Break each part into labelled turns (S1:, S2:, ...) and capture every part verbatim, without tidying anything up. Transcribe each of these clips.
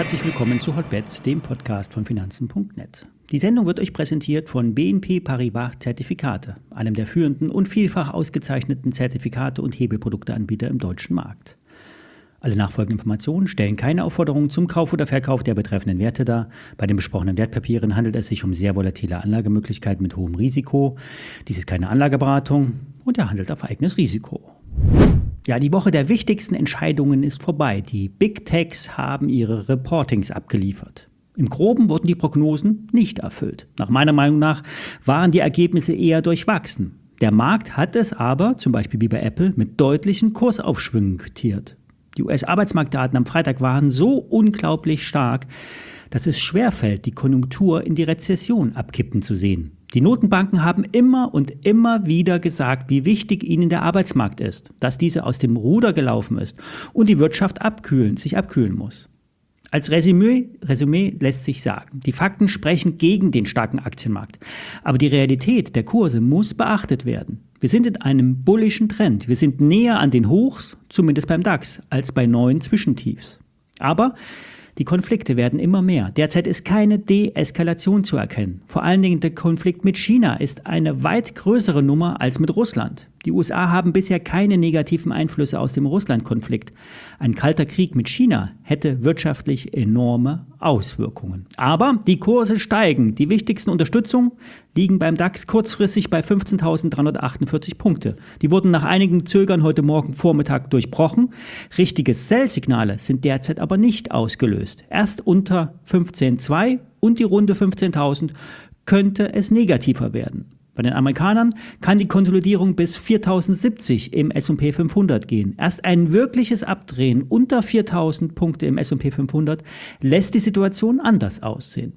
S1: herzlich willkommen zu Hotbets, dem Podcast von Finanzen punkt net. Die Sendung wird euch präsentiert von B N P Paribas Zertifikate, einem der führenden und vielfach ausgezeichneten Zertifikate- und Hebelprodukteanbieter im deutschen Markt. Alle nachfolgenden Informationen stellen keine Aufforderung zum Kauf oder Verkauf der betreffenden Werte dar. Bei den besprochenen Wertpapieren handelt es sich um sehr volatile Anlagemöglichkeiten mit hohem Risiko. Dies ist keine Anlageberatung und er handelt auf eigenes Risiko. Ja, die Woche der wichtigsten Entscheidungen ist vorbei. Die Big Techs haben ihre Reportings abgeliefert. Im Groben wurden die Prognosen nicht erfüllt. Nach meiner Meinung nach waren die Ergebnisse eher durchwachsen. Der Markt hat es aber, zum Beispiel wie bei Apple, mit deutlichen Kursaufschwüngen quittiert. Die U S-Arbeitsmarktdaten am Freitag waren so unglaublich stark, dass es schwerfällt, die Konjunktur in die Rezession abkippen zu sehen. Die Notenbanken haben immer und immer wieder gesagt, wie wichtig ihnen der Arbeitsmarkt ist, dass dieser aus dem Ruder gelaufen ist und die Wirtschaft abkühlen, sich abkühlen muss. Als Resümee, Resümee lässt sich sagen, die Fakten sprechen gegen den starken Aktienmarkt, aber die Realität der Kurse muss beachtet werden. Wir sind in einem bullischen Trend, wir sind näher an den Hochs, zumindest beim DAX, als bei neuen Zwischentiefs. Aber die Konflikte werden immer mehr. Derzeit ist keine Deeskalation zu erkennen. Vor allen Dingen der Konflikt mit China ist eine weit größere Nummer als mit Russland. Die U S A haben bisher keine negativen Einflüsse aus dem Russland-Konflikt. Ein kalter Krieg mit China hätte wirtschaftlich enorme Auswirkungen. Aber die Kurse steigen. Die wichtigsten Unterstützungen liegen beim DAX kurzfristig bei fünfzehntausenddreihundertachtundvierzig Punkte. Die wurden nach einigem Zögern heute Morgen Vormittag durchbrochen. Richtige Sell-Signale sind derzeit aber nicht ausgelöst. Erst unter fünfzehn Komma zwei und die Runde fünfzehntausend könnte es negativer werden. Bei den Amerikanern kann die Konsolidierung bis viertausendsiebzig im S und P fünfhundert gehen. Erst ein wirkliches Abdrehen unter viertausend Punkte im S und P fünfhundert lässt die Situation anders aussehen.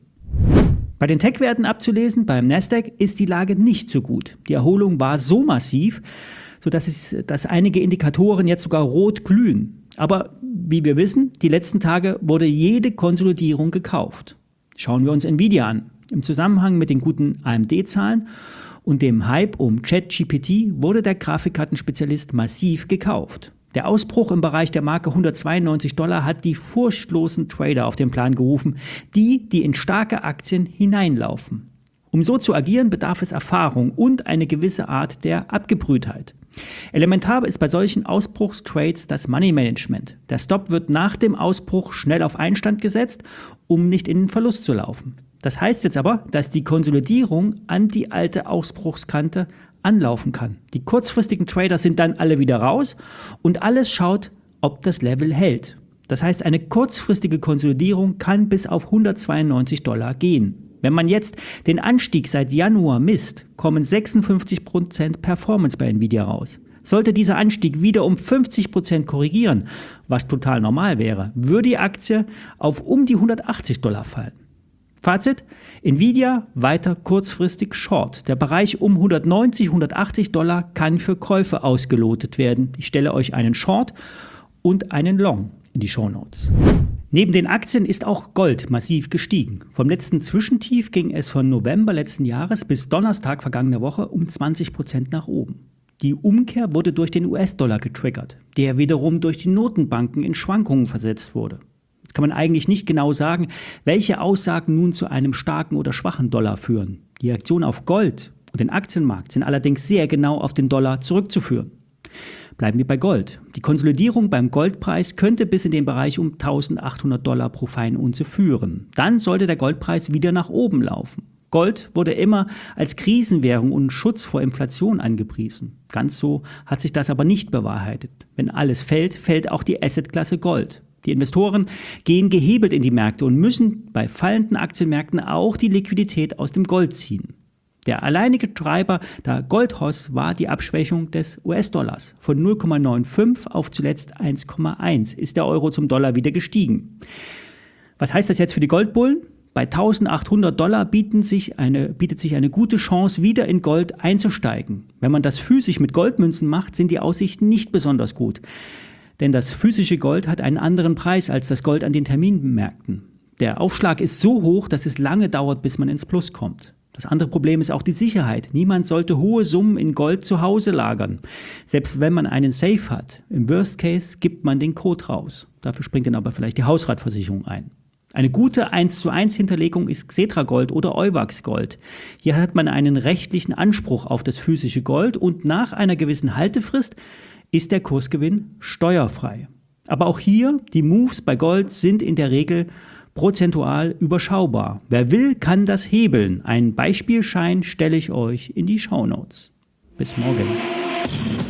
S1: Bei den Tech-Werten abzulesen, beim Nasdaq ist die Lage nicht so gut. Die Erholung war so massiv, sodass es, dass einige Indikatoren jetzt sogar rot glühen. Aber wie wir wissen, die letzten Tage wurde jede Konsolidierung gekauft. Schauen wir uns Nvidia an. Im Zusammenhang mit den guten A M D-Zahlen und dem Hype um ChatGPT wurde der Grafikkartenspezialist massiv gekauft. Der Ausbruch im Bereich der Marke hundertzweiundneunzig Dollar hat die furchtlosen Trader auf den Plan gerufen, die, die in starke Aktien hineinlaufen. Um so zu agieren, bedarf es Erfahrung und eine gewisse Art der Abgebrühtheit. Elementar ist bei solchen Ausbruchstrades das Money Management. Der Stop wird nach dem Ausbruch schnell auf Einstand gesetzt, um nicht in den Verlust zu laufen. Das heißt jetzt aber, dass die Konsolidierung an die alte Ausbruchskante anlaufen kann. Die kurzfristigen Trader sind dann alle wieder raus und alles schaut, ob das Level hält. Das heißt, eine kurzfristige Konsolidierung kann bis auf hundertzweiundneunzig Dollar gehen. Wenn man jetzt den Anstieg seit Januar misst, kommen sechsundfünfzig Prozent Performance bei Nvidia raus. Sollte dieser Anstieg wieder um fünfzig Prozent korrigieren, was total normal wäre, würde die Aktie auf um die hundertachtzig Dollar fallen. Fazit: Nvidia weiter kurzfristig short. Der Bereich um hundertneunzig, hundertachtzig Dollar kann für Käufe ausgelotet werden. Ich stelle euch einen Short und einen Long in die Shownotes. Neben den Aktien ist auch Gold massiv gestiegen. Vom letzten Zwischentief ging es von November letzten Jahres bis Donnerstag vergangener Woche um zwanzig Prozent nach oben. Die Umkehr wurde durch den U S-Dollar getriggert, der wiederum durch die Notenbanken in Schwankungen versetzt wurde. Jetzt kann man eigentlich nicht genau sagen, welche Aussagen nun zu einem starken oder schwachen Dollar führen. Die Reaktion auf Gold und den Aktienmarkt sind allerdings sehr genau auf den Dollar zurückzuführen. Bleiben wir bei Gold. Die Konsolidierung beim Goldpreis könnte bis in den Bereich um eintausendachthundert Dollar pro Feinunze führen. Dann sollte der Goldpreis wieder nach oben laufen. Gold wurde immer als Krisenwährung und Schutz vor Inflation angepriesen. Ganz so hat sich das aber nicht bewahrheitet. Wenn alles fällt, fällt auch die Assetklasse Gold. Die Investoren gehen gehebelt in die Märkte und müssen bei fallenden Aktienmärkten auch die Liquidität aus dem Gold ziehen. Der alleinige Treiber der Goldhoss war die Abschwächung des U S-Dollars. Von null Komma fünfundneunzig auf zuletzt eins Komma eins ist der Euro zum Dollar wieder gestiegen. Was heißt das jetzt für die Goldbullen? Bei eintausendachthundert Dollar bieten sich eine, bietet sich eine gute Chance, wieder in Gold einzusteigen. Wenn man das physisch mit Goldmünzen macht, sind die Aussichten nicht besonders gut. Denn das physische Gold hat einen anderen Preis als das Gold an den Terminmärkten. Der Aufschlag ist so hoch, dass es lange dauert, bis man ins Plus kommt. Das andere Problem ist auch die Sicherheit. Niemand sollte hohe Summen in Gold zu Hause lagern. Selbst wenn man einen Safe hat. Im Worst Case gibt man den Code raus. Dafür springt dann aber vielleicht die Hausratversicherung ein. Eine gute eins zu eins Hinterlegung ist Xetra Gold oder Euwax Gold. Hier hat man einen rechtlichen Anspruch auf das physische Gold und nach einer gewissen Haltefrist ist der Kursgewinn steuerfrei. Aber auch hier, die Moves bei Gold sind in der Regel prozentual überschaubar. Wer will, kann das hebeln. Einen Beispielschein stelle ich euch in die Shownotes. Bis morgen.